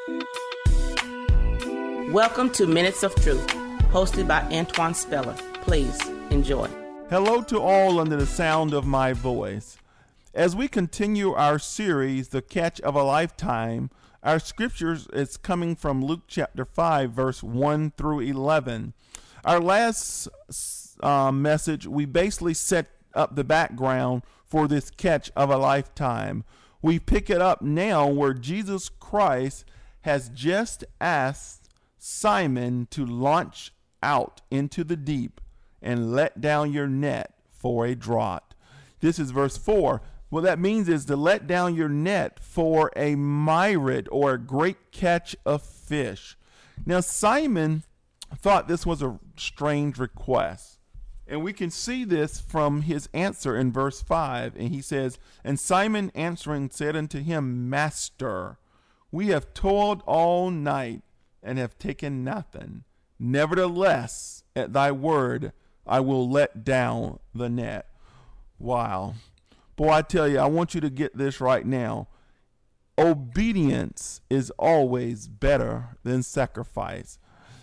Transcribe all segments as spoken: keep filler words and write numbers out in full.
Welcome to Minutes of Truth, hosted by Antoine Speller. Please enjoy. Hello to all under the sound of my voice. As we continue our series, The Catch of a Lifetime, our scriptures is coming from Luke chapter five, verse one through eleven. Our last uh, message, we basically set up the background for this catch of a lifetime. We pick it up now where Jesus Christ has just asked Simon to launch out into the deep and let down your net for a draught. This is verse four. What that means is to let down your net for a myriad or a great catch of fish. Now, Simon thought this was a strange request. And we can see this from his answer in verse five. And he says, "And Simon answering said unto him, Master, we have toiled all night and have taken nothing. Nevertheless, at thy word, I will let down the net." Wow. Boy, I tell you, I want you to get this right now. Obedience is always better than sacrifice.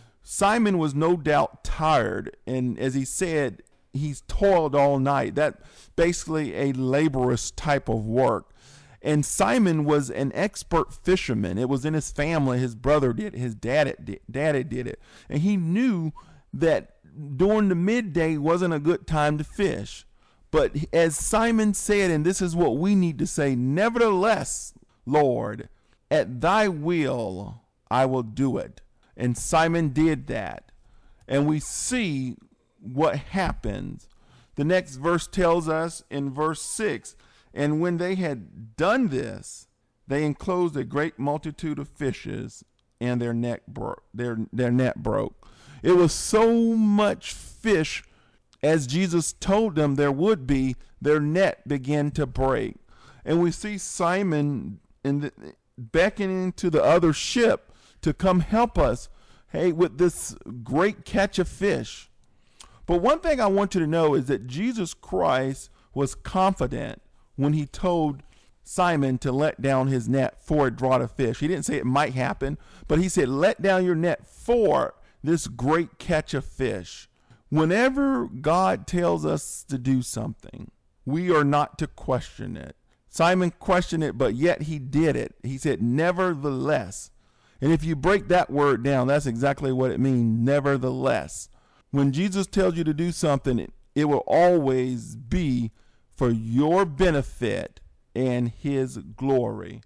Simon was no doubt tired, and as he said, he's toiled all night. That's basically a laborious type of work. And Simon was an expert fisherman. It was in his family. His brother did it. His daddy did, daddy did it. And he knew that during the midday wasn't a good time to fish. But as Simon said, and this is what we need to say, "Nevertheless, Lord, at thy will I will do it." And Simon did that. And we see what happens. The next verse tells us in verse six, "And when they had done this, they enclosed a great multitude of fishes, and their net broke. Their, their net broke." It was so much fish, as Jesus told them there would be, their net began to break. And we see Simon in the, beckoning to the other ship to come help us, hey, with this great catch of fish. But one thing I want you to know is that Jesus Christ was confident when he told Simon to let down his net for a draught of fish. He didn't say it might happen, but he said, let down your net for this great catch of fish. Whenever God tells us to do something, we are not to question it. Simon questioned it, but yet he did it. He said, nevertheless. And if you break that word down, that's exactly what it means, nevertheless. When Jesus tells you to do something, it, it will always be for your benefit and his glory.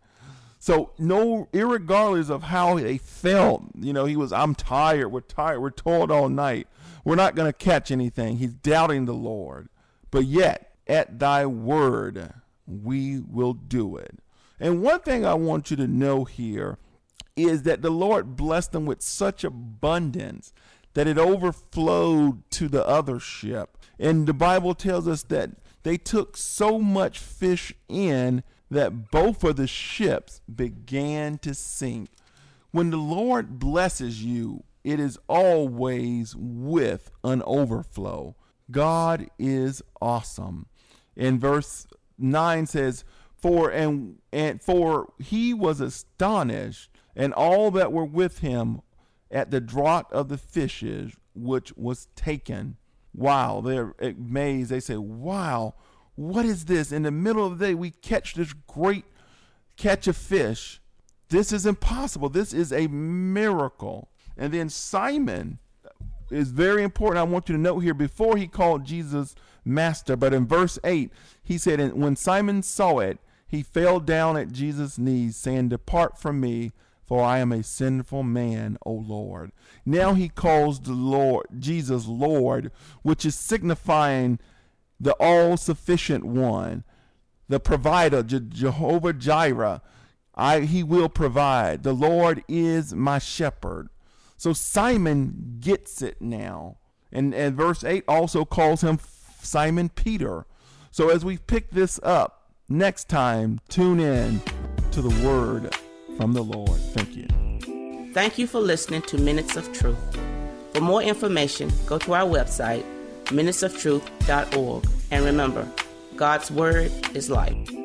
So no, irregardless of how they felt, you know, he was, I'm tired, we're tired, we're toiled all night, we're not going to catch anything. He's doubting the Lord. But yet, at thy word, we will do it. And one thing I want you to know here is that the Lord blessed them with such abundance that it overflowed to the other ship. And the Bible tells us that they took so much fish in that both of the ships began to sink. When the Lord blesses you, it is always with an overflow. God is awesome. And verse nine says, For and, and for he was astonished, and all that were with him, at the draught of the fishes which was taken. Wow, they're amazed. They say, wow, what is this? In the middle of the day, we catch this great catch of fish. This is impossible. This is a miracle. And then Simon is very important. I want you to note here, before he called Jesus master, but in verse eight, he said, and when Simon saw it, he fell down at Jesus' knees, saying, Depart from me, for I am a sinful man, O Lord. Now he calls the Lord, Jesus Lord, which is signifying the all-sufficient one, the provider, Je- Jehovah Jireh. I, he will provide. The Lord is my shepherd. So Simon gets it now. And, and verse eight also calls him Simon Peter. So as we pick this up next time, tune in to the word from the Lord. Thank you. Thank you for listening to Minutes of Truth. For more information, go to our website, minutes of truth dot org. And remember, God's word is life.